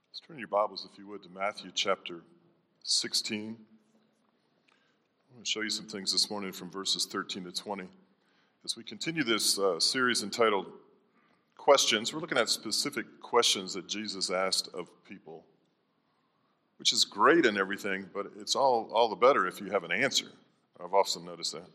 Let's turn your Bibles, if you would, to Matthew chapter 16. I'm going to show you some things this morning from verses 13 to 20. As we continue this series entitled Questions, we're looking at specific questions that Jesus asked of people, which is great and everything, but it's all the better if you have an answer. I've often noticed that.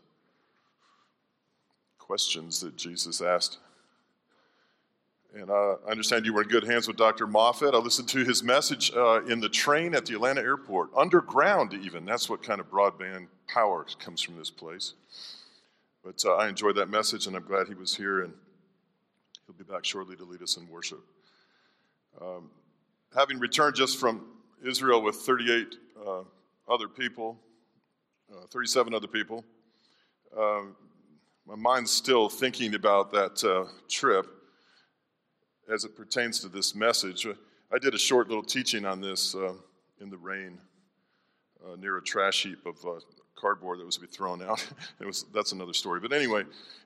Questions that Jesus asked. And I understand you were in good hands with Dr. Moffat. I listened to his message in the train at the Atlanta airport, underground even. That's what kind of broadband power comes from this place. But I enjoyed that message, and I'm glad he was here, and he'll be back shortly to lead us in worship. Having returned just from Israel with 37 other people, my mind's still thinking about that trip. As it pertains to this message, I did a short little teaching on this in the rain near a trash heap of cardboard that was to be thrown out. That's another story. But anyway,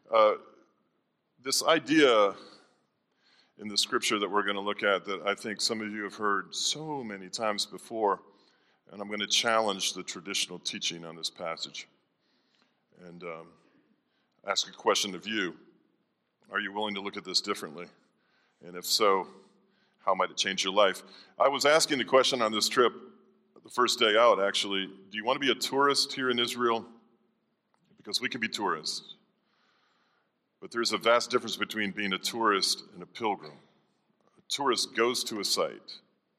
this idea in the scripture that we're going to look at that I think some of you have heard so many times before, and I'm going to challenge the traditional teaching on this passage and ask a question of you. Are you willing to look at this differently? And if so, how might it change your life? I was asking the question on this trip, the first day out actually, do you want to be a tourist here in Israel? Because we can be tourists. But there's a vast difference between being a tourist and a pilgrim. A tourist goes to a site,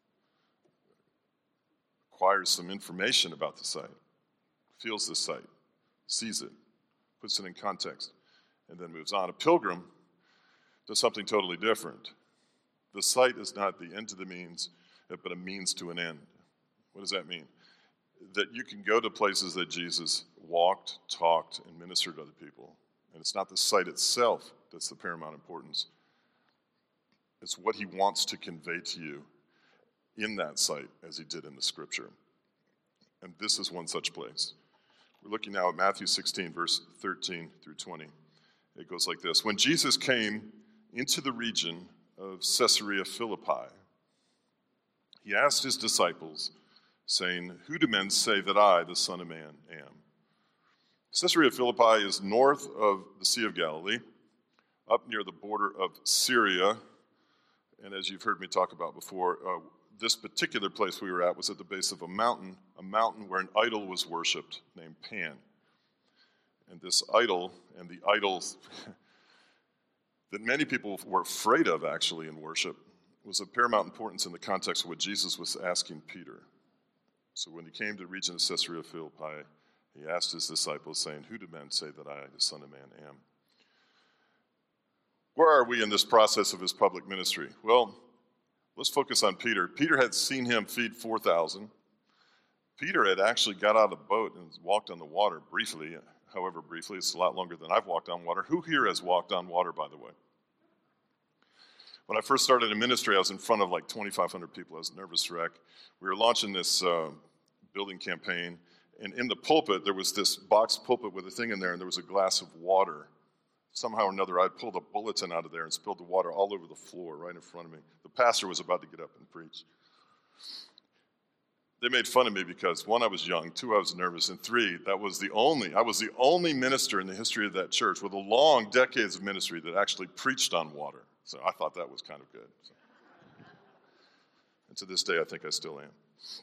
acquires some information about the site, feels the site, sees it, puts it in context, and then moves on. A pilgrim does something totally different. The site is not the end to the means, but a means to an end. What does that mean? That you can go to places that Jesus walked, talked, and ministered to other people. And it's not the site itself that's the paramount importance. It's what he wants to convey to you in that site, as he did in the scripture. And this is one such place. We're looking now at Matthew 16, verse 13 through 20. It goes like this. When Jesus came into the region of Caesarea Philippi, he asked his disciples, saying, "Who do men say that I, the Son of Man, am?" Caesarea Philippi is north of the Sea of Galilee, up near the border of Syria. And as you've heard me talk about before, this particular place we were at was at the base of a mountain where an idol was worshipped named Pan. And this idol and the idols that many people were afraid of, actually, in worship, was of paramount importance in the context of what Jesus was asking Peter. So when he came to the region of Caesarea Philippi, he asked his disciples, saying, "Who do men say that I, the Son of Man, am?" Where are we in this process of his public ministry? Well, let's focus on Peter. Peter had seen him feed 4,000. Peter had actually got out of the boat and walked on the water briefly. However briefly, it's a lot longer than I've walked on water. Who here has walked on water, by the way? When I first started in ministry, I was in front of like 2,500 people. I was a nervous wreck. We were launching this building campaign, and in the pulpit, there was this box pulpit with a thing in there, and there was a glass of water. Somehow or another, I pulled a bulletin out of there and spilled the water all over the floor right in front of me. The pastor was about to get up and preach. They made fun of me because, one, I was young, two, I was nervous, and three, I was the only minister in the history of that church with a long decades of ministry that actually preached on water. So I thought that was kind of good. So. And to this day, I think I still am.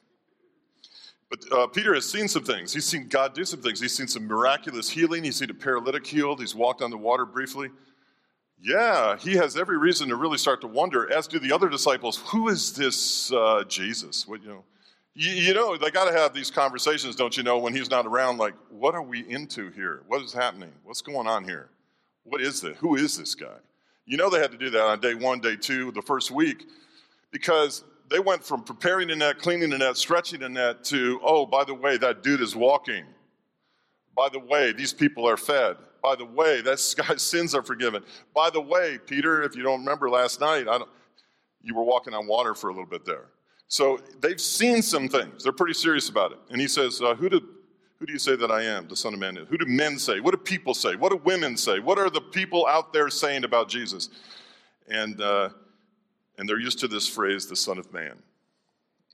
But Peter has seen some things. He's seen God do some things. He's seen some miraculous healing. He's seen a paralytic healed. He's walked on the water briefly. Yeah, he has every reason to really start to wonder, as do the other disciples, who is this Jesus? You know, they got to have these conversations, don't you know, when he's not around, like, what are we into here? What is happening? What's going on here? What is this? Who is this guy? You know they had to do that on day one, day two, the first week, because they went from preparing the net, cleaning the net, stretching the net to, oh, by the way, that dude is walking. By the way, these people are fed. By the way, that guy's sins are forgiven. By the way, Peter, if you don't remember last night, you were walking on water for a little bit there. So they've seen some things. They're pretty serious about it. And he says, who do you say that I am, the Son of Man? Who do men say? What do people say? What do women say? What are the people out there saying about Jesus? And they're used to this phrase, the Son of Man.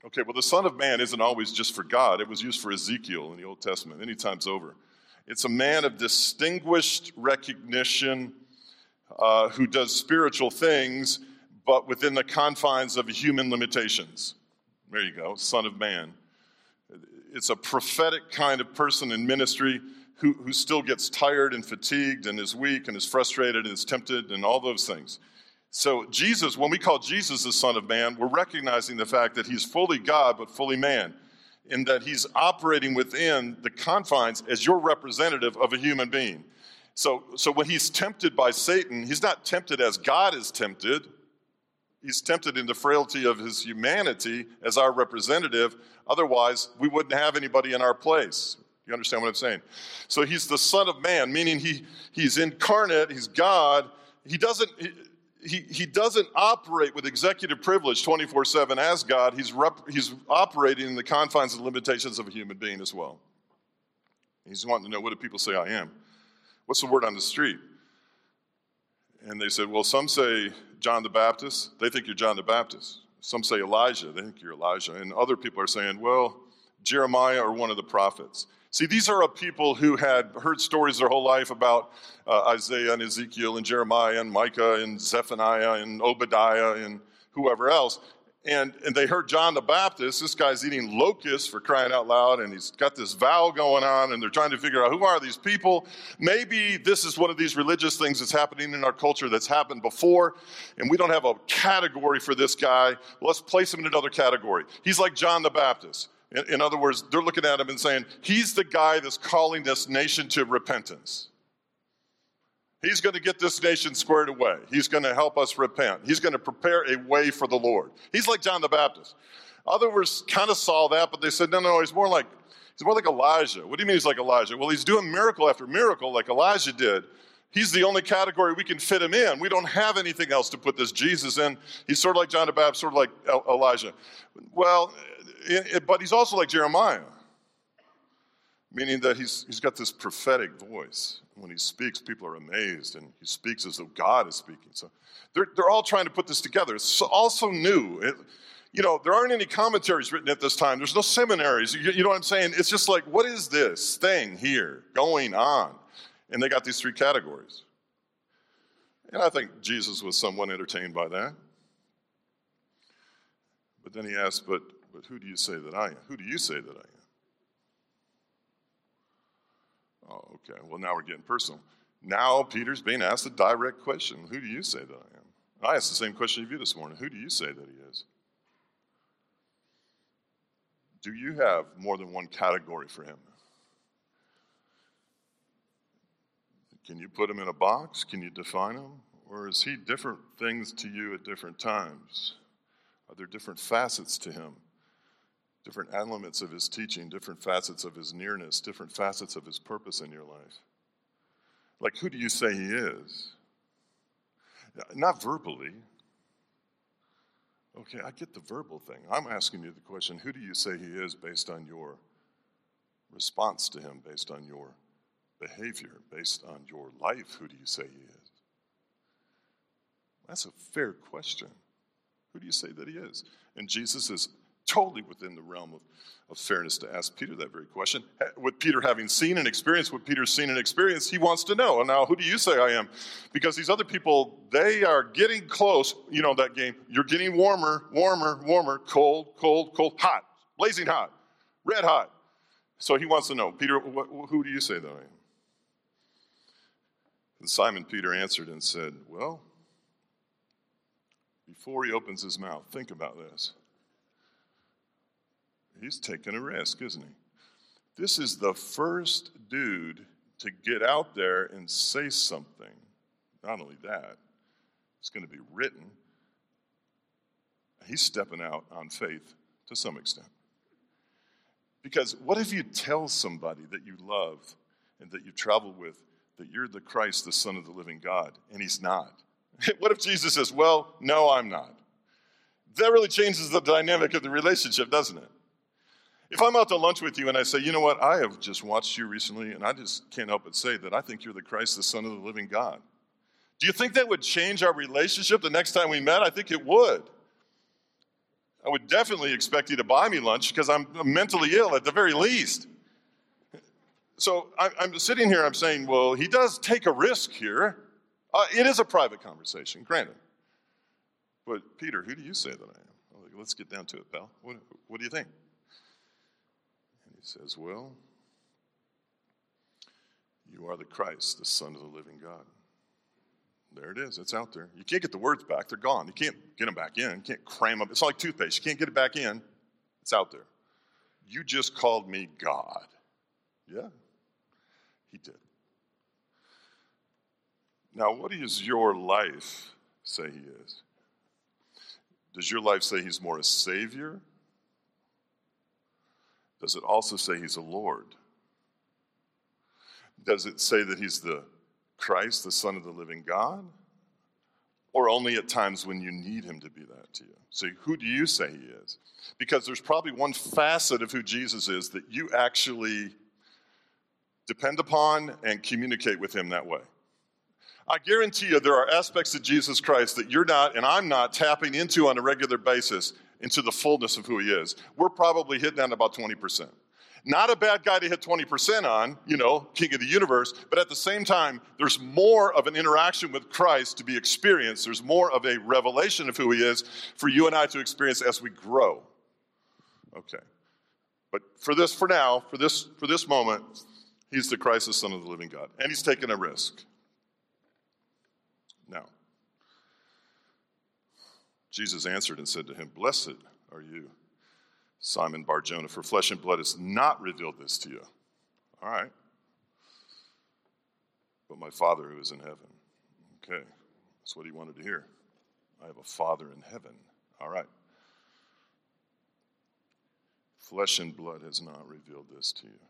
Okay, well, the Son of Man isn't always just for God. It was used for Ezekiel in the Old Testament many times over. It's a man of distinguished recognition who does spiritual things, but within the confines of human limitations. There you go, Son of Man. It's a prophetic kind of person in ministry who still gets tired and fatigued and is weak and is frustrated and is tempted and all those things. So Jesus, when we call Jesus the Son of Man, we're recognizing the fact that he's fully God but fully man, in that he's operating within the confines as your representative of a human being. So when he's tempted by Satan, he's not tempted as God is tempted. He's tempted in the frailty of his humanity as our representative. Otherwise, we wouldn't have anybody in our place. You understand what I'm saying? So he's the Son of Man, meaning he's incarnate, he's God. He doesn't operate with executive privilege 24/7 as God. He's operating in the confines and limitations of a human being as well. He's wanting to know, what do people say I am? What's the word on the street? And they said, well, some say John the Baptist. They think you're John the Baptist. Some say Elijah. They think you're Elijah. And other people are saying, well, Jeremiah or one of the prophets. See, these are people who had heard stories their whole life about Isaiah and Ezekiel and Jeremiah and Micah and Zephaniah and Obadiah and whoever else. And they heard John the Baptist. This guy's eating locusts, for crying out loud, and he's got this vow going on, and they're trying to figure out, who are these people? Maybe this is one of these religious things that's happening in our culture that's happened before, and we don't have a category for this guy. Let's place him in another category. He's like John the Baptist. In other words, they're looking at him and saying, he's the guy that's calling this nation to repentance. He's going to get this nation squared away. He's going to help us repent. He's going to prepare a way for the Lord. He's like John the Baptist. Others kind of saw that, but they said, no, he's more like Elijah. What do you mean he's like Elijah? Well, he's doing miracle after miracle like Elijah did. He's the only category we can fit him in. We don't have anything else to put this Jesus in. He's sort of like John the Baptist, sort of like Elijah. Well, but he's also like Jeremiah, meaning that he's got this prophetic voice. When he speaks, people are amazed, and he speaks as though God is speaking. So they're all trying to put this together. It's also new. There aren't any commentaries written at this time. There's no seminaries. You know what I'm saying? It's just like, what is this thing here going on? And they got these three categories. And I think Jesus was somewhat entertained by that. But then he asked, but who do you say that I am? Who do you say that I am? Oh, okay. Well, now we're getting personal. Now Peter's being asked a direct question. Who do you say that I am? I asked the same question of you this morning. Who do you say that he is? Do you have more than one category for him? Can you put him in a box? Can you define him? Or is he different things to you at different times? Are there different facets to him? Different elements of his teaching, different facets of his nearness, different facets of his purpose in your life. Like, who do you say he is? Not verbally. Okay, I get the verbal thing. I'm asking you the question, who do you say he is based on your response to him, based on your behavior, based on your life? Who do you say he is? That's a fair question. Who do you say that he is? And Jesus is totally within the realm of fairness to ask Peter that very question. With Peter having seen and experienced what Peter's seen and experienced, he wants to know, and now who do you say I am? Because these other people, they are getting close. You know that game. You're getting warmer, cold, hot, blazing hot, red hot. So he wants to know, Peter, who do you say that I am? And Simon Peter answered and said, well, before he opens his mouth, think about this. He's taking a risk, isn't he? This is the first dude to get out there and say something. Not only that, it's going to be written. He's stepping out on faith to some extent. Because what if you tell somebody that you love and that you travel with that you're the Christ, the Son of the living God, and he's not? What if Jesus says, well, no, I'm not? That really changes the dynamic of the relationship, doesn't it? If I'm out to lunch with you and I say, you know what, I have just watched you recently, and I just can't help but say that I think you're the Christ, the Son of the living God. Do you think that would change our relationship the next time we met? I think it would. I would definitely expect you to buy me lunch because I'm mentally ill at the very least. So I'm sitting here, I'm saying, well, he does take a risk here. It is a private conversation, granted. But Peter, who do you say that I am? I'm like, let's get down to it, pal. What do you think? And he says, well, you are the Christ, the Son of the living God. There it is. It's out there. You can't get the words back. They're gone. You can't get them back in. You can't cram them. It's like toothpaste. You can't get it back in. It's out there. You just called me God. Yeah, he did. Now, what does your life say he is? Does your life say he's more a Savior? Does it also say he's a Lord? Does it say that he's the Christ, the Son of the living God? Or only at times when you need him to be that to you? So who do you say he is? Because there's probably one facet of who Jesus is that you actually depend upon and communicate with him that way. I guarantee you there are aspects of Jesus Christ that you're not and I'm not tapping into on a regular basis into the fullness of who he is. We're probably hitting on about 20%. Not a bad guy to hit 20% on, king of the universe, but at the same time, there's more of an interaction with Christ to be experienced. There's more of a revelation of who he is for you and I to experience as we grow. Okay. But for this moment, he's the Christ, the Son of the living God. And he's taken a risk. Now, Jesus answered and said to him, blessed are you, Simon Bar-Jonah, for flesh and blood has not revealed this to you. All right. But my Father who is in heaven. Okay. That's what he wanted to hear. I have a Father in heaven. All right. Flesh and blood has not revealed this to you.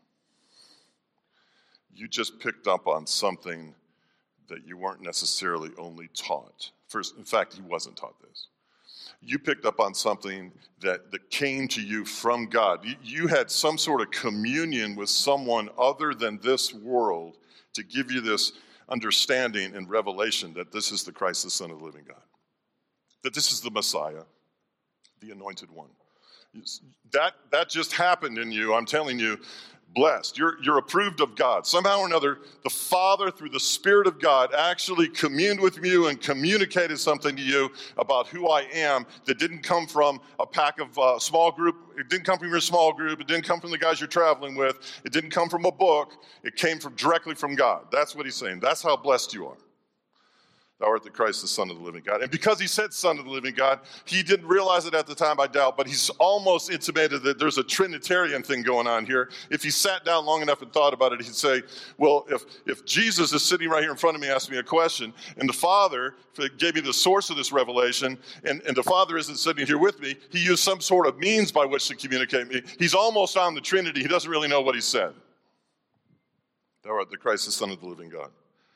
You just picked up on something that you weren't necessarily only taught. First, in fact, he wasn't taught this. You picked up on something that came to you from God. You had some sort of communion with someone other than this world to give you this understanding and revelation that this is the Christ, the Son of the living God. That this is the Messiah, the anointed one. That just happened in you, I'm telling you. Blessed. You're approved of God. Somehow or another, the Father, through the Spirit of God, actually communed with you and communicated something to you about who I am that didn't come from a pack of small group. It didn't come from your small group. It didn't come from the guys you're traveling with. It didn't come from a book. It came directly from God. That's what he's saying. That's how blessed you are. Thou art the Christ, the Son of the living God. And because he said Son of the living God, he didn't realize it at the time, I doubt, but he's almost intimated that there's a Trinitarian thing going on here. If he sat down long enough and thought about it, he'd say, well, if Jesus is sitting right here in front of me asking me a question, and the Father gave me the source of this revelation, and the Father isn't sitting here with me, he used some sort of means by which to communicate me. He's almost on the Trinity. He doesn't really know what he said. Thou art the Christ, the Son of the living God.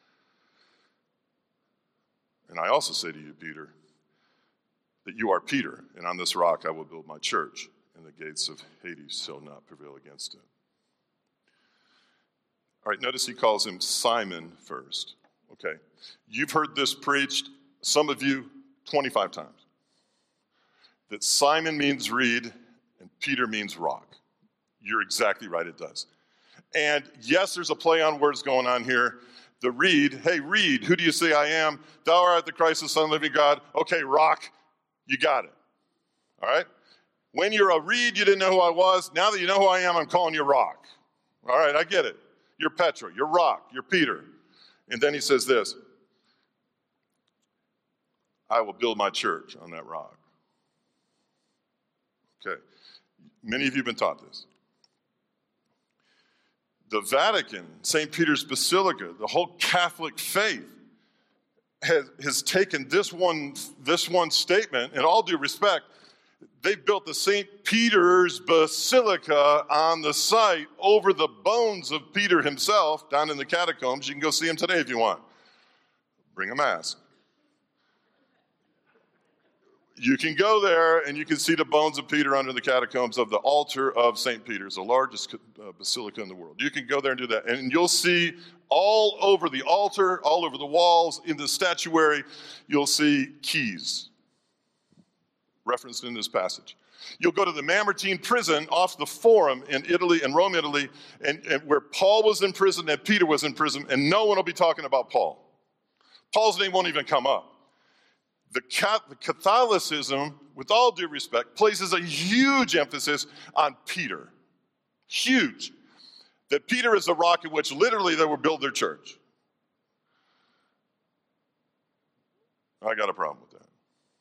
And I also say to you, Peter, that you are Peter, and on this rock I will build my church, and the gates of Hades shall not prevail against it. All right, notice he calls him Simon first. Okay, you've heard this preached, some of you, 25 times. That Simon means reed, and Peter means rock. You're exactly right, it does. And yes, there's a play on words going on here. The reed, hey, reed, who do you say I am? Thou art the Christ, the Son of the living God. Okay, rock, you got it. All right? When you're a reed, you didn't know who I was. Now that you know who I am, I'm calling you rock. All right, I get it. You're Petra, you're rock, you're Peter. And then he says this, I will build my church on that rock. Okay, many of you have been taught this. The Vatican, St. Peter's Basilica, the whole Catholic faith has taken this one statement, in all due respect, they've built the St. Peter's Basilica on the site over the bones of Peter himself down in the catacombs. You can go see him today if you want. Bring a mask. You can go there and you can see the bones of Peter under the catacombs of the altar of St. Peter's, the largest basilica in the world. You can go there and do that. And you'll see all over the altar, all over the walls, in the statuary, you'll see keys referenced in this passage. You'll go to the Mamertine prison off the Forum in Italy, in Rome, Italy, and where Paul was in prison and Peter was in prison, and no one will be talking about Paul. Paul's name won't even come up. The Catholicism, with all due respect, places a huge emphasis on Peter. Huge. That Peter is the rock in which literally they will build their church. I got a problem with that.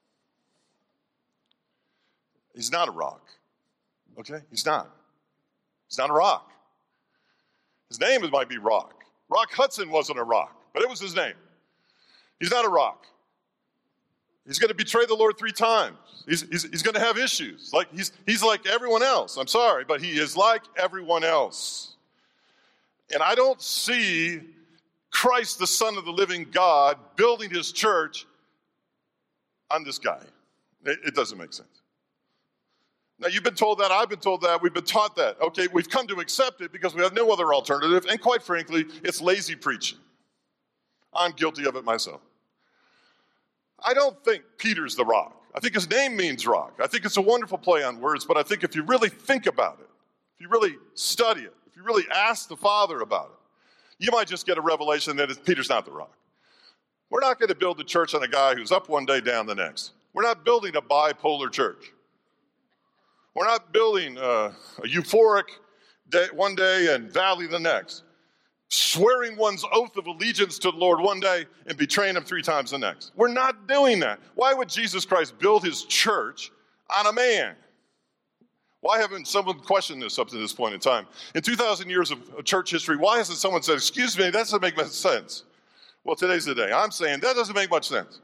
He's not a rock. Okay? He's not. He's not a rock. His name might be Rock. Rock Hudson wasn't a rock, but it was his name. He's not a rock. He's going to betray the Lord 3 times. He's going to have issues. Like he's like everyone else. I'm sorry, but he is like everyone else. And I don't see Christ, the Son of the living God, building his church on this guy. It doesn't make sense. Now, you've been told that, I've been told that, we've been taught that. Okay, we've come to accept it because we have no other alternative, and quite frankly, it's lazy preaching. I'm guilty of it myself. I don't think Peter's the rock. I think his name means rock. I think it's a wonderful play on words, but I think if you really think about it, if you really study it, if you really ask the Father about it, you might just get a revelation that Peter's not the rock. We're not going to build a church on a guy who's up one day, down the next. We're not building a bipolar church. We're not building a euphoric day, one day and valley the next. Swearing one's oath of allegiance to the Lord one day and betraying him 3 times the next. We're not doing that. Why would Jesus Christ build his church on a man? Why haven't someone questioned this up to this point in time? In 2,000 years of church history, why hasn't someone said, excuse me, that doesn't make much sense? Well, today's the day. I'm saying that doesn't make much sense.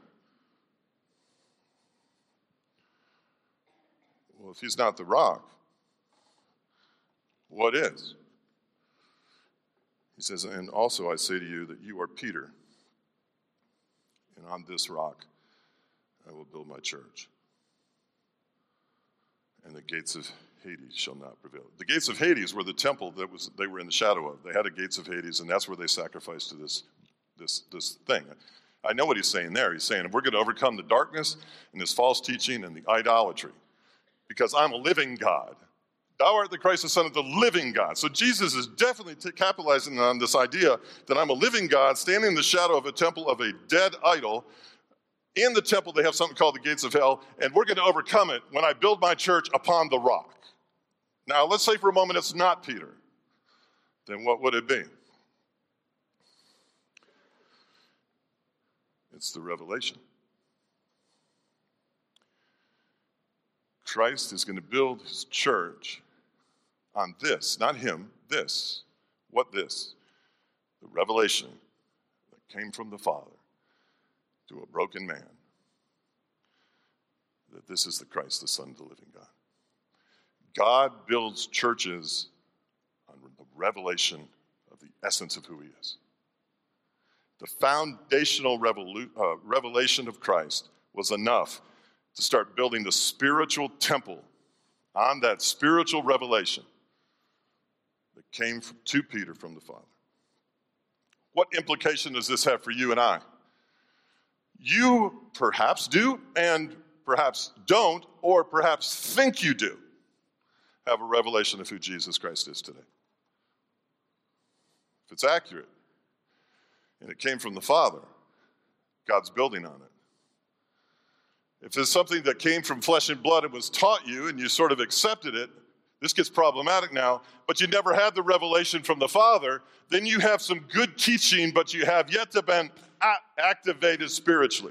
Well, if he's not the rock, what is? He says, and also I say to you that you are Peter, and on this rock I will build my church, and the gates of Hades shall not prevail. The gates of Hades were the temple that they were in the shadow of. They had a gates of Hades, and that's where they sacrificed to this thing. I know what he's saying there. He's saying, if we're going to overcome the darkness and this false teaching and the idolatry, because I'm a living God. Thou art the Christ, the Son of the living God. So Jesus is definitely capitalizing on this idea that I'm a living God standing in the shadow of a temple of a dead idol. In the temple, they have something called the gates of hell, and we're going to overcome it when I build my church upon the rock. Now, let's say for a moment it's not Peter. Then what would it be? It's the revelation. Christ is going to build his church on this, not him, this. What this? The revelation that came from the Father to a broken man, that this is the Christ, the Son of the living God. God builds churches on the revelation of the essence of who he is. The foundational revelation of Christ was enough to start building the spiritual temple on that spiritual revelation that came to Peter from the Father. What implication does this have for you and I? You perhaps do, and perhaps don't, or perhaps think you do, have a revelation of who Jesus Christ is today. If it's accurate, and it came from the Father, God's building on it. If it's something that came from flesh and blood and was taught you and you sort of accepted it, this gets problematic now, but you never had the revelation from the Father, then you have some good teaching, but you have yet to be activated spiritually.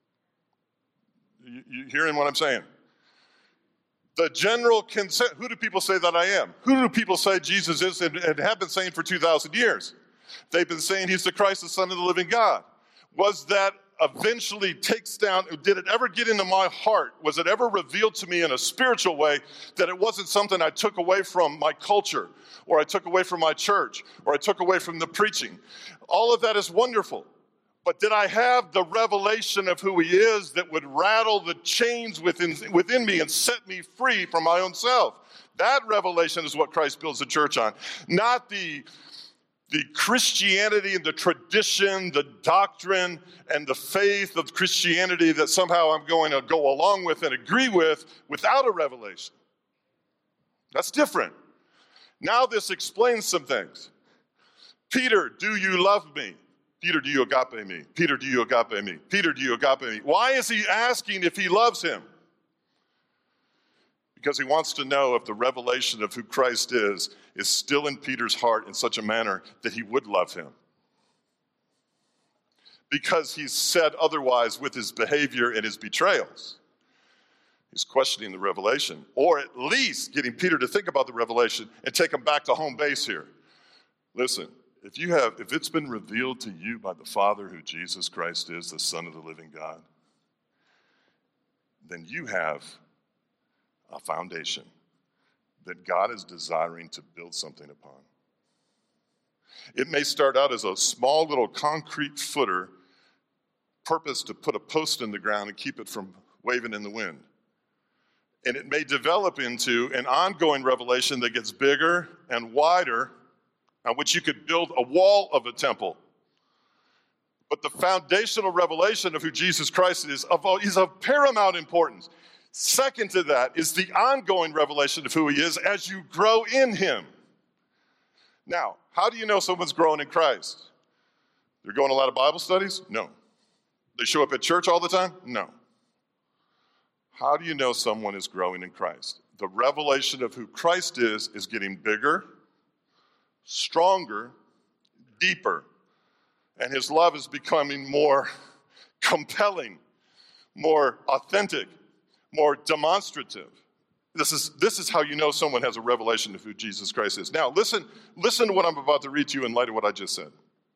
You hearing what I'm saying? The general consent, who do people say that I am? Who do people say Jesus is and have been saying for 2,000 years? They've been saying he's the Christ, the Son of the living God. Was that eventually takes down, did it ever get into my heart? Was it ever revealed to me in a spiritual way that it wasn't something I took away from my culture, or I took away from my church, or I took away from the preaching? All of that is wonderful. But did I have the revelation of who he is that would rattle the chains within me and set me free from my own self? That revelation is what Christ builds the church on. Not the the Christianity and the tradition, the doctrine and the faith of Christianity that somehow I'm going to go along with and agree with without a revelation. That's different. Now this explains some things. Peter, do you love me? Peter, do you agape me? Peter, do you agape me? Peter, do you agape me? Why is he asking if he loves him? Because he wants to know if the revelation of who Christ is still in Peter's heart in such a manner that he would love him. Because he's said otherwise with his behavior and his betrayals. He's questioning the revelation, or at least getting Peter to think about the revelation and take him back to home base here. Listen, if it's been revealed to you by the Father who Jesus Christ is, the Son of the living God, then you have a foundation that God is desiring to build something upon. It may start out as a small little concrete footer, purpose to put a post in the ground and keep it from waving in the wind. And it may develop into an ongoing revelation that gets bigger and wider, on which you could build a wall of a temple. But the foundational revelation of who Jesus Christ is of paramount importance. Second to that is the ongoing revelation of who he is as you grow in him. Now, how do you know someone's growing in Christ? They're going to a lot of Bible studies? No. They show up at church all the time? No. How do you know someone is growing in Christ? The revelation of who Christ is getting bigger, stronger, deeper, and his love is becoming more compelling, more authentic, more demonstrative. This is how you know someone has a revelation of who Jesus Christ is. Now, listen to what I'm about to read to you in light of what I just said.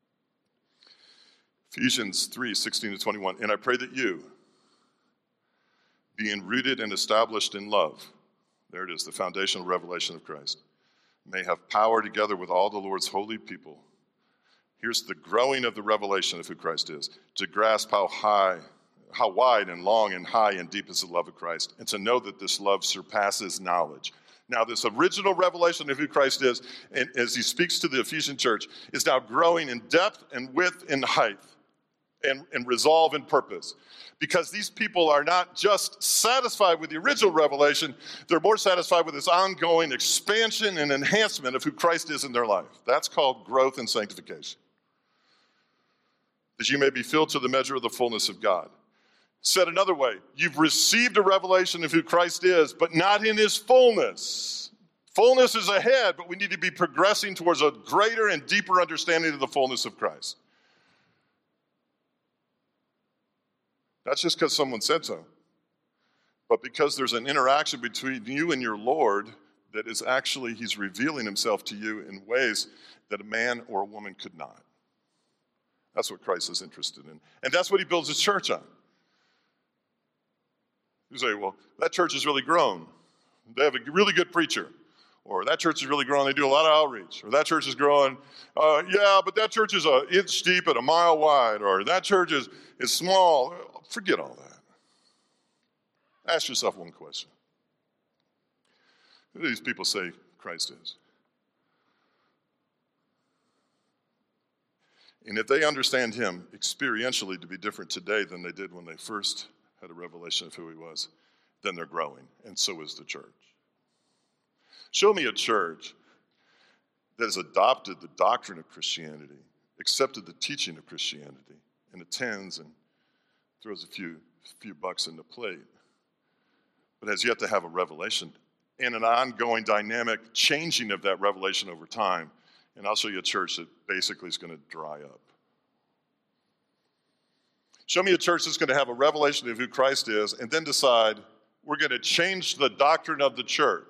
Ephesians 3:16-21. And I pray that you, being rooted and established in love, there it is, the foundational revelation of Christ, may have power together with all the Lord's holy people. Here's the growing of the revelation of who Christ is, to grasp how wide and long and high and deep is the love of Christ, and to know that this love surpasses knowledge. Now, this original revelation of who Christ is, and as he speaks to the Ephesian church, is now growing in depth and width and height and resolve and purpose. Because these people are not just satisfied with the original revelation, they're more satisfied with this ongoing expansion and enhancement of who Christ is in their life. That's called growth and sanctification. That you may be filled to the measure of the fullness of God. Said another way, you've received a revelation of who Christ is, but not in his fullness. Fullness is ahead, but we need to be progressing towards a greater and deeper understanding of the fullness of Christ. Not just because someone said so, but because there's an interaction between you and your Lord that is actually, he's revealing himself to you in ways that a man or a woman could not. That's what Christ is interested in. And that's what he builds his church on. You say, well, that church has really grown. They have a really good preacher. Or that church is really growing, they do a lot of outreach. Or that church is growing, but that church is an inch deep and a mile wide. Or that church is small. Forget all that. Ask yourself one question. Who do these people say Christ is? And if they understand him experientially to be different today than they did when they first had a revelation of who he was, then they're growing, and so is the church. Show me a church that has adopted the doctrine of Christianity, accepted the teaching of Christianity, and attends and throws a few bucks in the plate, but has yet to have a revelation and an ongoing dynamic changing of that revelation over time. And I'll show you a church that basically is going to dry up. Show me a church that's going to have a revelation of who Christ is and then decide we're going to change the doctrine of the church.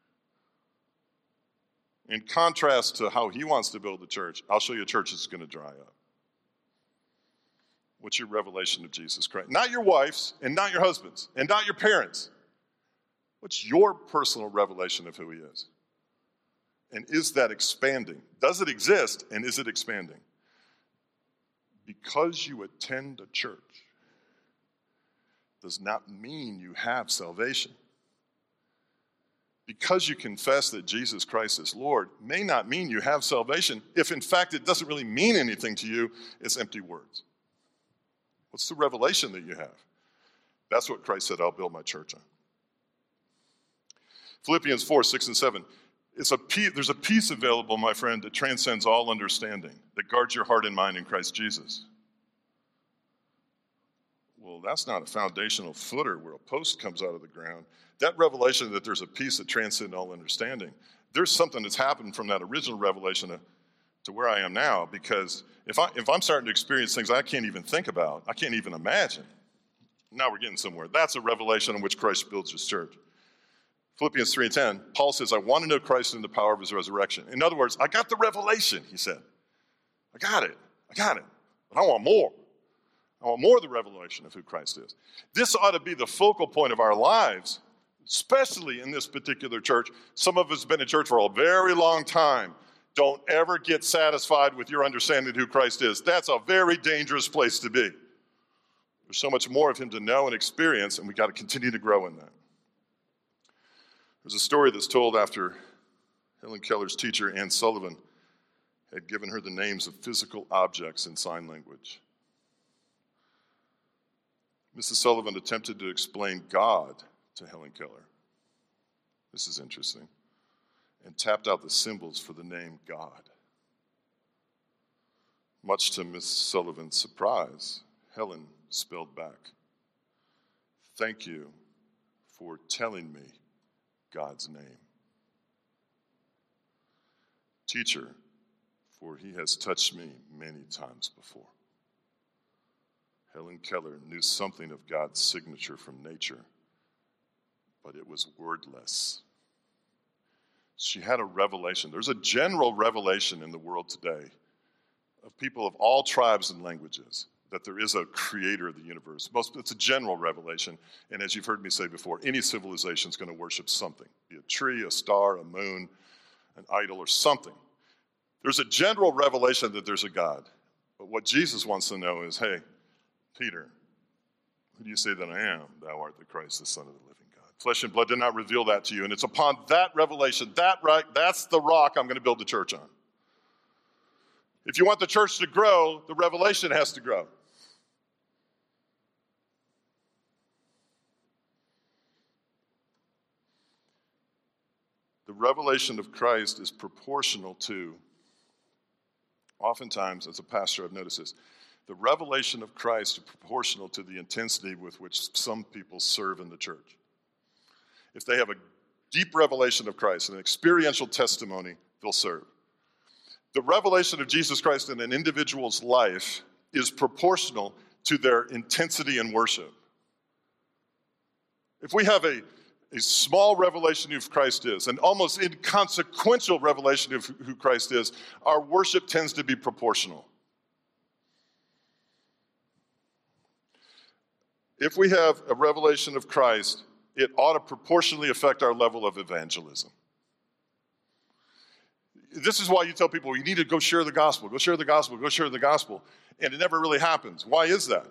In contrast to how he wants to build the church, I'll show you a church that's going to dry up. What's your revelation of Jesus Christ? Not your wife's and not your husband's and not your parents'. What's your personal revelation of who he is? And is that expanding? Does it exist and is it expanding? Because you attend a church does not mean you have salvation. because you confess that Jesus Christ is Lord may not mean you have salvation if in fact it doesn't really mean anything to you. It's empty words. What's the revelation that you have? That's what Christ said, I'll build my church on. Philippians 4, 6 and 7. There's a peace available, my friend, that transcends all understanding, that guards your heart and mind in Christ Jesus. Well, that's not a foundational footer where a post comes out of the ground. That revelation that there's a peace that transcends all understanding, there's something that's happened from that original revelation to where I am now, because if I'm starting to experience things I can't even think about, I can't even imagine, now we're getting somewhere. That's a revelation on which Christ builds his church. Philippians 3 and 10, Paul says, I want to know Christ in the power of his resurrection. In other words, I got the revelation, he said. I got it, but I want more. I want more of the revelation of who Christ is. This ought to be the focal point of our lives, especially in this particular church. Some of us have been in church for a very long time. Don't ever get satisfied with your understanding of who Christ is. That's a very dangerous place to be. There's so much more of him to know and experience, and we got to continue to grow in that. There's a story that's told after Helen Keller's teacher, Ann Sullivan, had given her the names of physical objects in sign language. Mrs. Sullivan attempted to explain God to Helen Keller. This is interesting. And tapped out the symbols for the name God. Much to Miss Sullivan's surprise, Helen spelled back, thank you for telling me God's name. Teacher, for he has touched me many times before. Helen Keller knew something of God's signature from nature, but it was wordless. She had a revelation. There's a general revelation in the world today of people of all tribes and languages that there is a creator of the universe. It's a general revelation, and as you've heard me say before, any civilization is going to worship something, be a tree, a star, a moon, an idol, or something. There's a general revelation that there's a God, but what Jesus wants to know is, hey, Peter, who do you say that I am? Thou art the Christ, the Son of the living God. Flesh and blood did not reveal that to you, and it's upon that revelation, that's the rock I'm going to build the church on. If you want the church to grow, the revelation has to grow. The revelation of Christ is proportional to, oftentimes as a pastor I've noticed this, the revelation of Christ is proportional to the intensity with which some people serve in the church. If they have a deep revelation of Christ, an experiential testimony, they'll serve. The revelation of Jesus Christ in an individual's life is proportional to their intensity in worship. If we have a small revelation of who Christ is, an almost inconsequential revelation of who Christ is, our worship tends to be proportional. If we have a revelation of Christ, it ought to proportionally affect our level of evangelism. This is why you tell people, you need to go share the gospel, go share the gospel, go share the gospel. And it never really happens. Why is that?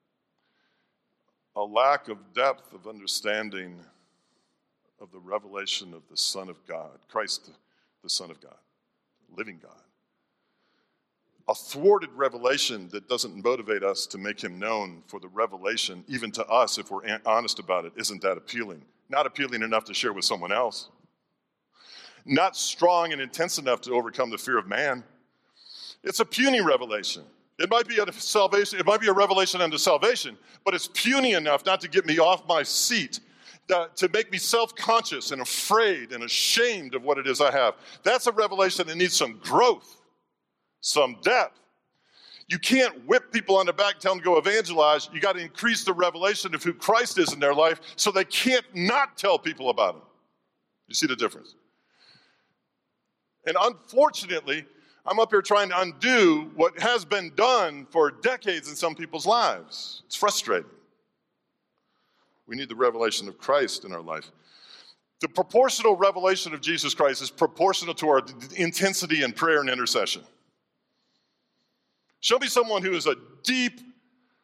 A lack of depth of understanding of the revelation of the Son of God, Christ, the Son of God, living God. A thwarted revelation that doesn't motivate us to make him known for the revelation, even to us, if we're honest about it, isn't that appealing. Not appealing enough to share with someone else. Not strong and intense enough to overcome the fear of man. It's a puny revelation. It might be a salvation. It might be a revelation unto salvation, but it's puny enough not to get me off my seat, to make me self-conscious and afraid and ashamed of what it is I have. That's a revelation that needs some growth, some depth. You can't whip people on the back and tell them to go evangelize. You got to increase the revelation of who Christ is in their life so they can't not tell people about him. You see the difference? And unfortunately, I'm up here trying to undo what has been done for decades in some people's lives. It's frustrating. We need the revelation of Christ in our life. The proportional revelation of Jesus Christ is proportional to our intensity in prayer and intercession. Show me someone who is a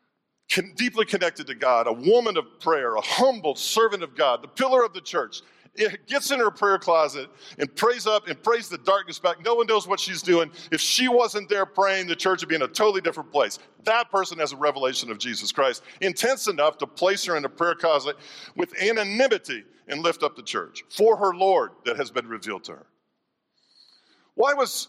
deeply connected to God, a woman of prayer, a humble servant of God, the pillar of the church, gets in her prayer closet and prays up and prays the darkness back. No one knows what she's doing. If she wasn't there praying, the church would be in a totally different place. That person has a revelation of Jesus Christ, intense enough to place her in a prayer closet with anonymity and lift up the church for her Lord that has been revealed to her. Why was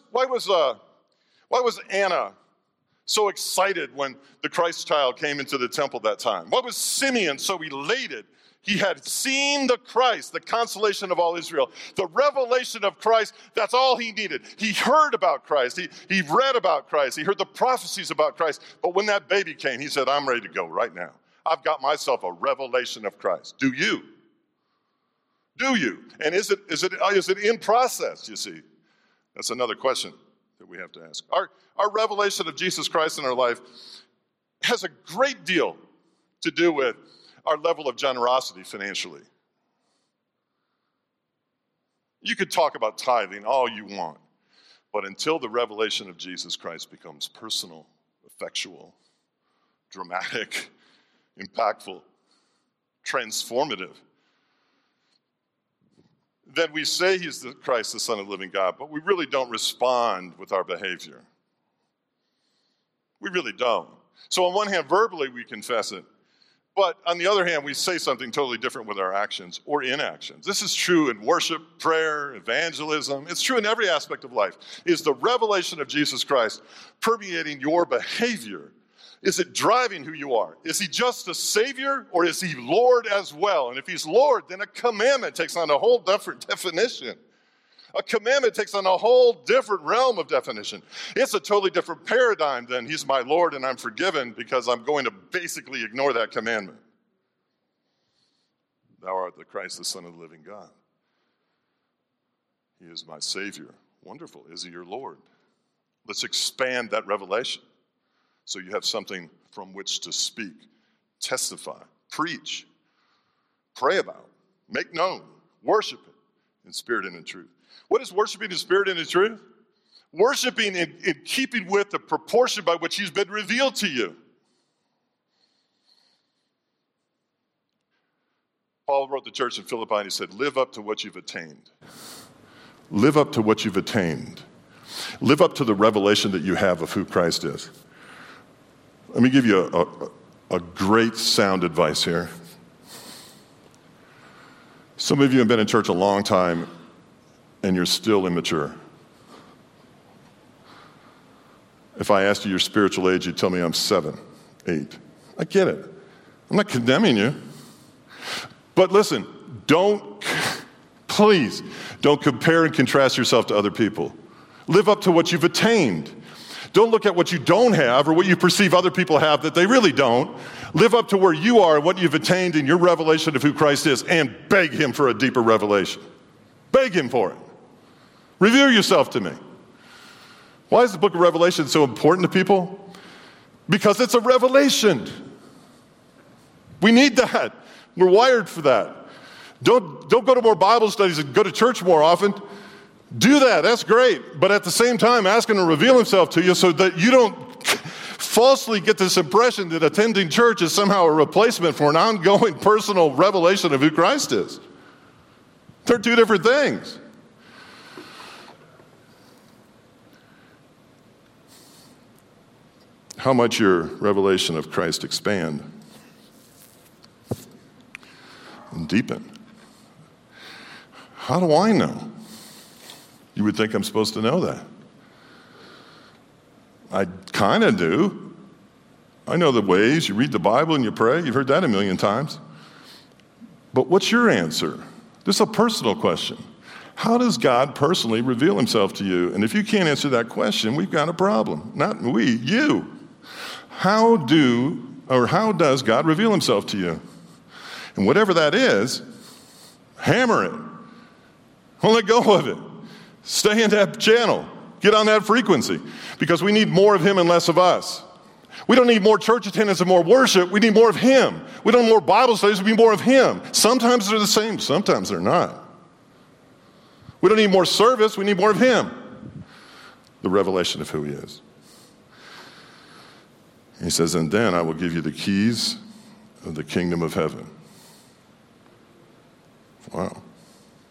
Anna so excited when the Christ child came into the temple that time? Why was Simeon so elated? He had seen the Christ, the consolation of all Israel. The revelation of Christ, that's all he needed. He heard about Christ. He read about Christ. He heard the prophecies about Christ. But when that baby came, he said, I'm ready to go right now. I've got myself a revelation of Christ. Do you? Do you? And is it in process, you see? That's another question that we have to ask. Our revelation of Jesus Christ in our life has a great deal to do with our level of generosity financially. You could talk about tithing all you want, but until the revelation of Jesus Christ becomes personal, effectual, dramatic, impactful, transformative, then we say he's the Christ, the Son of the living God, but we really don't respond with our behavior. We really don't. So on one hand, verbally we confess it, but on the other hand, we say something totally different with our actions or inactions. This is true in worship, prayer, evangelism. It's true in every aspect of life. Is the revelation of Jesus Christ permeating your behavior? Is it driving who you are? Is he just a Savior, or is he Lord as well? And if he's Lord, then a commandment takes on a whole different definition. A commandment takes on a whole different realm of definition. It's a totally different paradigm than he's my Lord and I'm forgiven because I'm going to basically ignore that commandment. Thou art the Christ, the Son of the living God. He is my Savior. Wonderful. Is he your Lord? Let's expand that revelation so you have something from which to speak, testify, preach, pray about, make known, worship it in spirit and in truth. What is worshiping in spirit and in truth? Worshiping in keeping with the proportion by which he's been revealed to you. Paul wrote the church in Philippi and he said, live up to what you've attained. Live up to what you've attained. Live up to the revelation that you have of who Christ is. Let me give you a great sound advice here. Some of you have been in church a long time and you're still immature. If I asked you your spiritual age, you'd tell me I'm 7, 8. I get it. I'm not condemning you. But listen, please don't compare and contrast yourself to other people. Live up to what you've attained. Don't look at what you don't have or what you perceive other people have that they really don't. Live up to where you are and what you've attained in your revelation of who Christ is and beg him for a deeper revelation. Beg him for it. Reveal yourself to me. Why is the book of Revelation so important to people? Because it's a revelation. We need that. We're wired for that. Don't go to more Bible studies and go to church more often. Do that. That's great. But at the same time, ask him to reveal himself to you so that you don't falsely get this impression that attending church is somehow a replacement for an ongoing personal revelation of who Christ is. They're two different things. How much your revelation of Christ expand and deepen? How do I know? You would think I'm supposed to know that. I kind of do. I know the ways. You read the Bible and you pray. You've heard that a million times. But what's your answer? This is a personal question. How does God personally reveal himself to you? And if you can't answer that question, we've got a problem. Not we, you. How does God reveal himself to you? And whatever that is, hammer it. Don't let go of it. Stay in that channel. Get on that frequency. Because we need more of him and less of us. We don't need more church attendance and more worship. We need more of him. We don't need more Bible studies. We need more of him. Sometimes they're the same. Sometimes they're not. We don't need more service. We need more of him. The revelation of who he is. He says, and then I will give you the keys of the kingdom of heaven. Wow.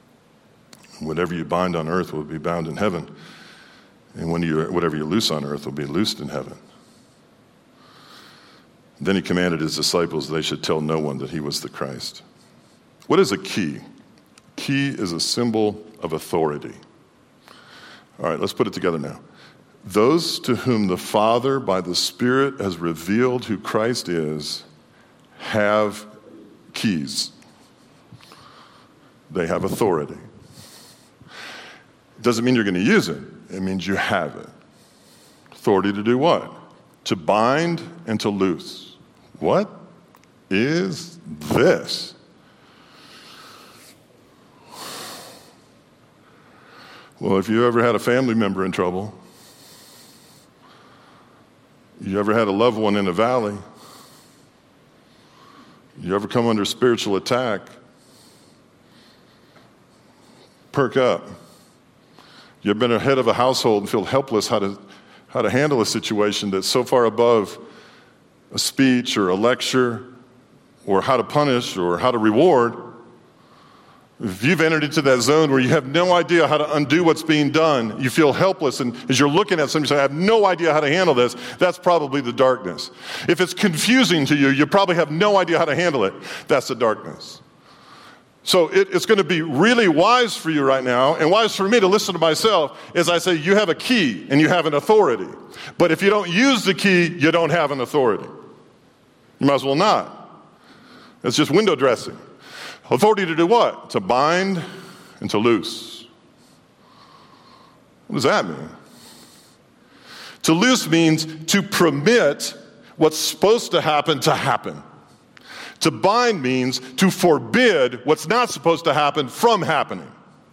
Whatever you bind on earth will be bound in heaven. And whatever you loose on earth will be loosed in heaven. Then he commanded his disciples they should tell no one that he was the Christ. What is a key? Key is a symbol of authority. All right, let's put it together now. Those to whom the Father by the Spirit has revealed who Christ is have keys. They have authority. Doesn't mean you're going to use it. It means you have it. Authority to do what? To bind and to loose. What is this? Well, if you ever had a family member in trouble, you ever had a loved one in a valley, you ever come under spiritual attack, perk up. You ever been a head of a household and feel helpless how to handle a situation that's so far above a speech or a lecture or how to punish or how to reward? If you've entered into that zone where you have no idea how to undo what's being done, you feel helpless, and as you're looking at something, you say, I have no idea how to handle this, that's probably the darkness. If it's confusing to you, you probably have no idea how to handle it. That's the darkness. So it's going to be really wise for you right now, and wise for me to listen to myself, as I say, you have a key and you have an authority. But if you don't use the key, you don't have an authority. You might as well not. It's just window dressing. Authority to do what? To bind and to loose. What does that mean? To loose means to permit what's supposed to happen. To bind means to forbid what's not supposed to happen from happening.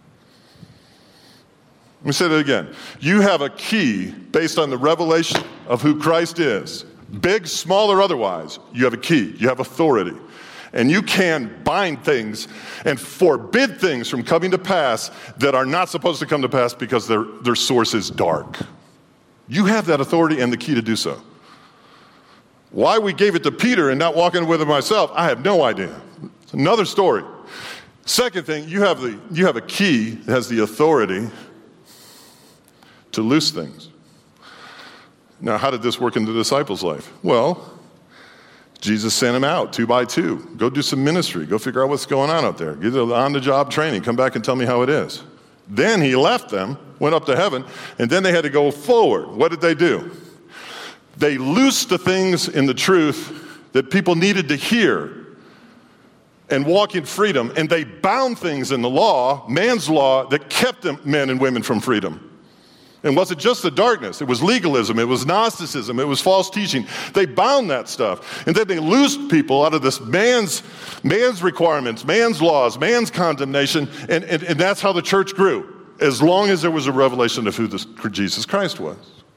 Let me say that again. You have a key based on the revelation of who Christ is. Big, small, or otherwise, you have a key. You have authority. And you can bind things and forbid things from coming to pass that are not supposed to come to pass because their source is dark. You have that authority and the key to do so. Why we gave it to Peter and not walking with it myself, I have no idea. It's another story. Second thing, you have a key that has the authority to loose things. Now, how did this work in the disciples' life? Well, Jesus sent them out 2 by 2. Go do some ministry. Go figure out what's going on out there. Get on-the-job training. Come back and tell me how it is. Then he left them, went up to heaven, and then they had to go forward. What did they do? They loosed the things in the truth that people needed to hear and walk in freedom, and they bound things in the law, man's law, that kept them, men and women from freedom. It wasn't just the darkness. It was legalism. It was Gnosticism. It was false teaching. They bound that stuff. And then they loosed people out of this man's requirements, man's laws, man's condemnation. And that's how the church grew, as long as there was a revelation of who Jesus Christ was.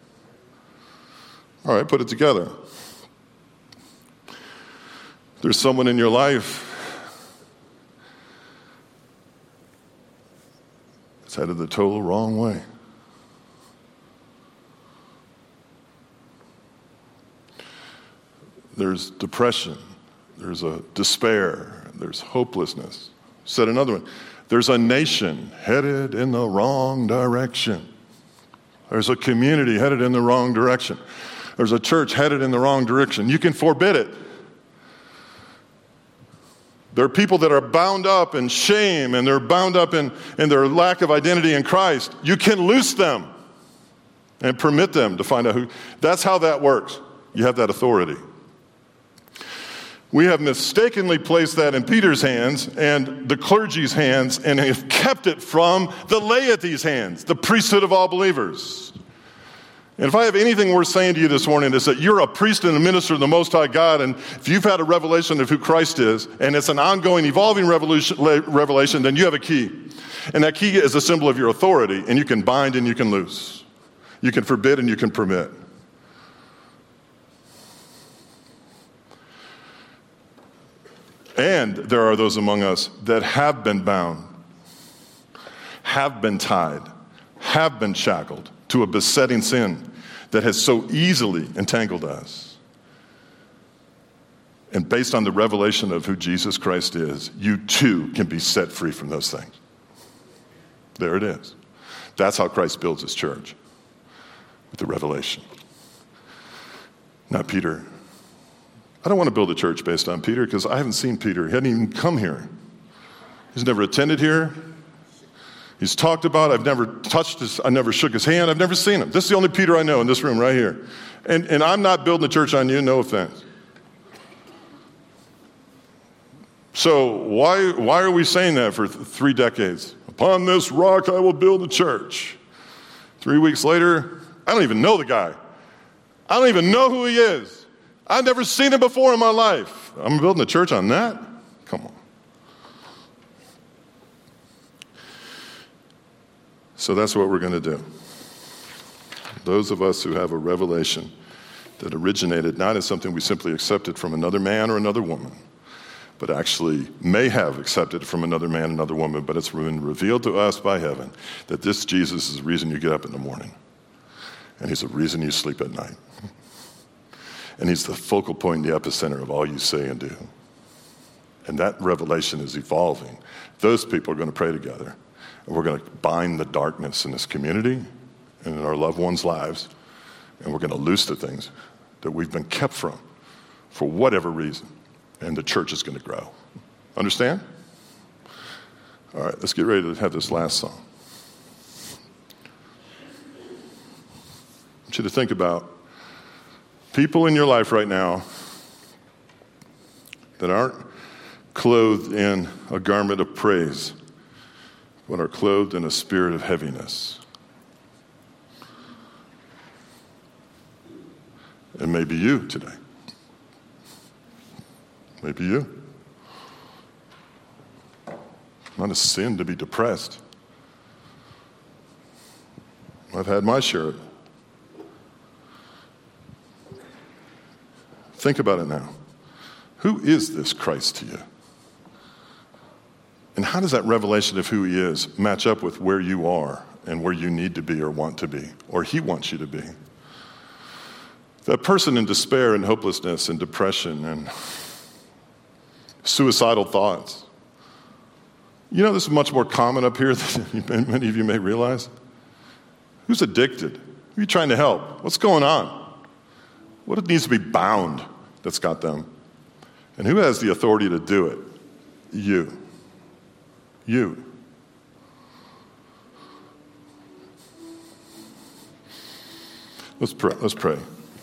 All right, put it together. There's someone in your life that's headed the total wrong way. There's depression, there's a despair, there's hopelessness. Said another one, there's a nation headed in the wrong direction. There's a community headed in the wrong direction. There's a church headed in the wrong direction. You can forbid it. There are people that are bound up in shame and they're bound up in their lack of identity in Christ. You can loose them and permit them to find out who. That's how that works. You have that authority. We have mistakenly placed that in Peter's hands and the clergy's hands and have kept it from the laity's hands, the priesthood of all believers. And if I have anything worth saying to you this morning, it's that you're a priest and a minister of the Most High God, and if you've had a revelation of who Christ is, and it's an ongoing, evolving revelation, then you have a key. And that key is a symbol of your authority, and you can bind and you can loose. You can forbid and you can permit. And there are those among us that have been bound, have been tied, have been shackled to a besetting sin that has so easily entangled us. And based on the revelation of who Jesus Christ is, you too can be set free from those things. There it is. That's how Christ builds his church, with the revelation. Not Peter. I don't want to build a church based on Peter because I haven't seen Peter. He hadn't even come here. He's never attended here. He's talked about. I've never touched his, I never shook his hand. I've never seen him. This is the only Peter I know in this room right here. And I'm not building a church on you, no offense. So why are we saying that for 3 decades? Upon this rock I will build a church. 3 weeks later, I don't even know the guy. I don't even know who he is. I've never seen him before in my life. I'm building a church on that? Come on. So that's what we're going to do. Those of us who have a revelation that originated not as something we simply accepted from another man or another woman, but actually may have accepted from another man, another woman, but it's been revealed to us by heaven that this Jesus is the reason you get up in the morning. And he's the reason you sleep at night. And he's the focal point, the epicenter of all you say and do. And that revelation is evolving. Those people are going to pray together. And we're going to bind the darkness in this community and in our loved ones' lives. And we're going to loose the things that we've been kept from for whatever reason. And the church is going to grow. Understand? All right, let's get ready to have this last song. I want you to think about people in your life right now that aren't clothed in a garment of praise, but are clothed in a spirit of heaviness. And maybe you today. Maybe you. Not a sin to be depressed. I've had my share of it. Think about it now. Who is this Christ to you? And how does that revelation of who he is match up with where you are and where you need to be or want to be, or he wants you to be? That person in despair and hopelessness and depression and suicidal thoughts. You know, this is much more common up here than many of you may realize. Who's addicted? Who are you trying to help? What's going on? What needs to be bound that's got them? And who has the authority to do it? You. You. Let's pray. Let's pray.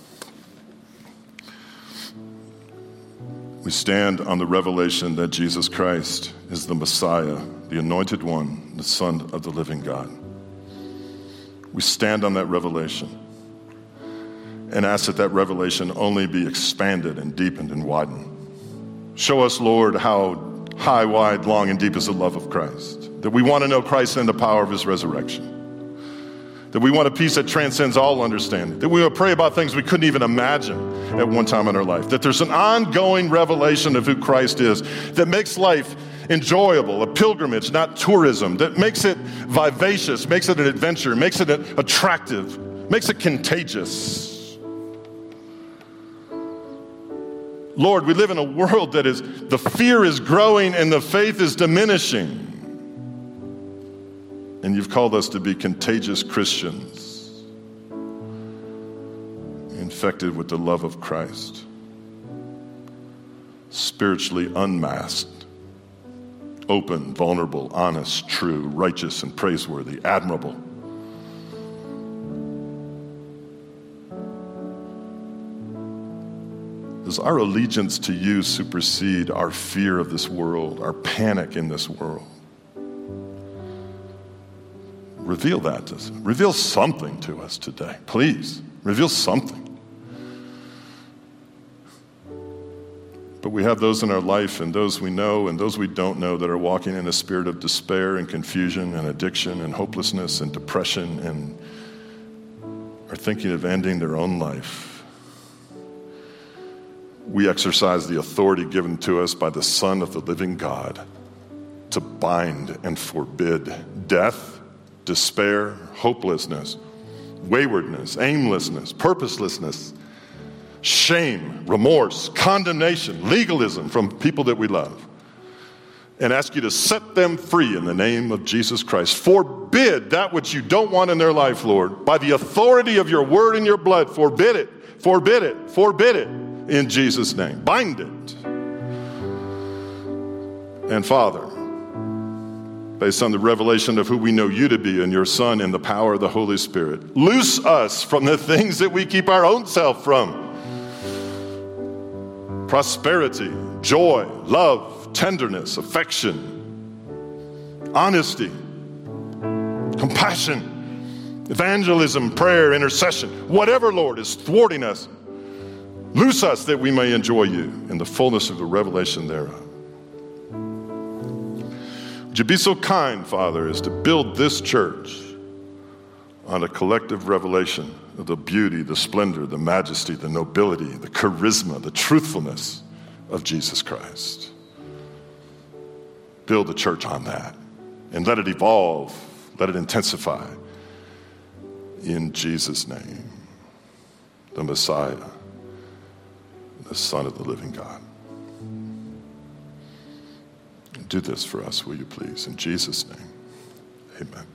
We stand on the revelation that Jesus Christ is the Messiah, the anointed one, the Son of the living God. We stand on that revelation and ask that that revelation only be expanded and deepened and widened. Show us, Lord, how high, wide, long, and deep is the love of Christ. That we want to know Christ and the power of his resurrection. That we want a peace that transcends all understanding. That we will pray about things we couldn't even imagine at one time in our life. That there's an ongoing revelation of who Christ is that makes life enjoyable, a pilgrimage, not tourism. That makes it vivacious, makes it an adventure, makes it attractive, makes it contagious. Lord, we live in a world that is, the fear is growing and the faith is diminishing. And you've called us to be contagious Christians, infected with the love of Christ, spiritually unmasked, open, vulnerable, honest, true, righteous, and praiseworthy, admirable. Does our allegiance to you supersede our fear of this world, our panic in this world? Reveal that to us. Reveal something to us today. Please, reveal something. But we have those in our life and those we know and those we don't know that are walking in a spirit of despair and confusion and addiction and hopelessness and depression and are thinking of ending their own life. We exercise the authority given to us by the Son of the living God to bind and forbid death, despair, hopelessness, waywardness, aimlessness, purposelessness, shame, remorse, condemnation, legalism from people that we love. and ask you to set them free in the name of Jesus Christ. Forbid that which you don't want in their life, Lord. By the authority of your word and your blood, forbid it, forbid it, forbid it in Jesus' name. Bind it. And Father, based on the revelation of who we know you to be and your Son and the power of the Holy Spirit, loose us from the things that we keep our own self from. Prosperity, joy, love, tenderness, affection, honesty, compassion, evangelism, prayer, intercession, whatever, Lord, is thwarting us, loose us that we may enjoy you in the fullness of the revelation thereof. Would you be so kind, Father, as to build this church on a collective revelation of the beauty, the splendor, the majesty, the nobility, the charisma, the truthfulness of Jesus Christ. Build the church on that and let it evolve, let it intensify. In Jesus' name, the Messiah, the Son of the living God. Do this for us, will you please? In Jesus' name, amen.